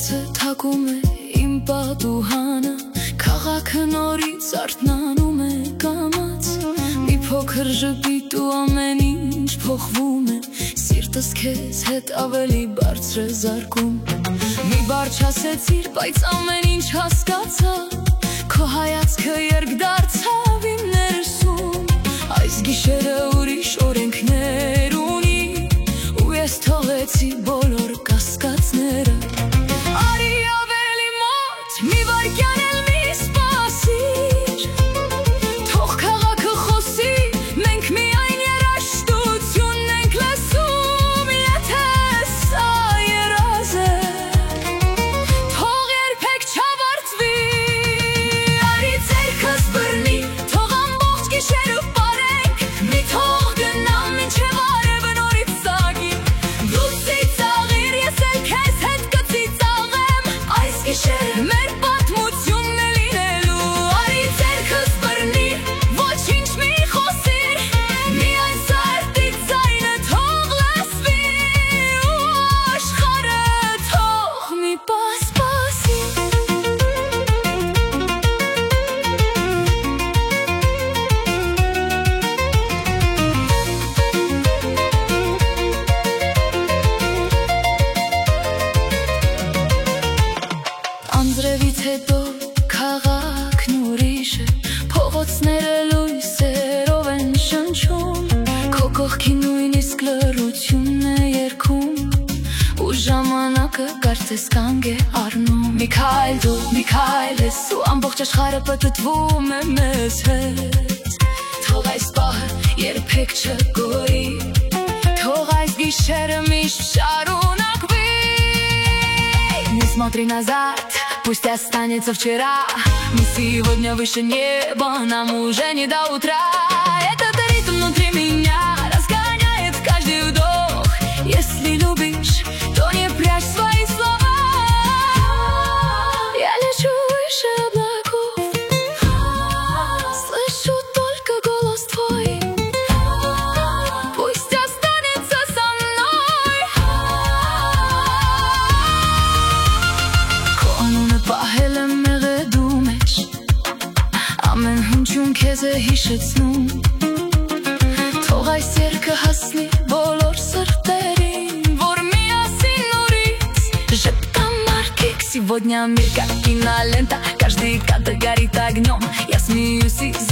Հերացը թակում է իմ պատուհանը, քաղաքը նորից արթնանում է կամաց, մի փոքր ժպիտ ու ամեն ինչ փոխվում է, սիրտս քեզ հետ ավելի բարձր է զարկում։ Մի բառ չասեցիր, բայց ամեն ինչ հասկացա, քո հայացքը երկ դարձավ իմ ներսում, այս գիշերը ուրիշ օրենքներ ունի, ու ես թողեցի բոլոր կասկածները։ Արի ավելի մոտ, մի վայրկյան էլ մի սպասիր, թող քաղաքը խոսի, մենք միայն երաժշտությունն ենք լսում, եթե սա երազ է, թող երբեք չավարտվի։ Արի ձեռքս բռնի, թող ամբողջ գիշերը պարենք, մի թող գնամ մինչև արևը նորից ծագի, դու ծիծաղիր, ես էլ քեզ հետ կծիծաղեմ, այս գիշերը մեր պատմությունն է լինելու։ Արի ձեռքս բռնի, ոչինչ մի խոսիր, միայն սրտի ձայնը թող լսվի, ու աշխարհը թող մի սպասի։ Անձրևից հետո քաղաքն ուրիշ է, փողոցները լույսերով են շնչում, քո կողքի նույնիսկ լռությունն է երգում, ու ժամանակը կարծես կանգ է առնում։ Մի քայլ դու, մի քայլ ես, ու ամբողջ աշխարհը պտտվում է մեզ հետ, թող այս պահը երբեք չգոյի, թող այս гիշերը միշտ շարունակվի։ Не смотри назад, пусть останется вчера, мы сегодня выше неба, нам уже не до утра. Этот ритм внутри меня разгоняет каждый вдох. Если любишь, то не прячь свои слова. Я лечу выше облаков, слышу только голос твой, пусть останется со мной. Կոնունը պահել եմ մեղեդու մեջ, ամեն հնչյուն քեզ է հիշեցնում, թող այս երգը հասնի բոլոր սրտերին, որ միասին նորից ժպտան մարդիկ։ Сегодня мир как кинолента, каждый кадр горит огнем, я смеюсь и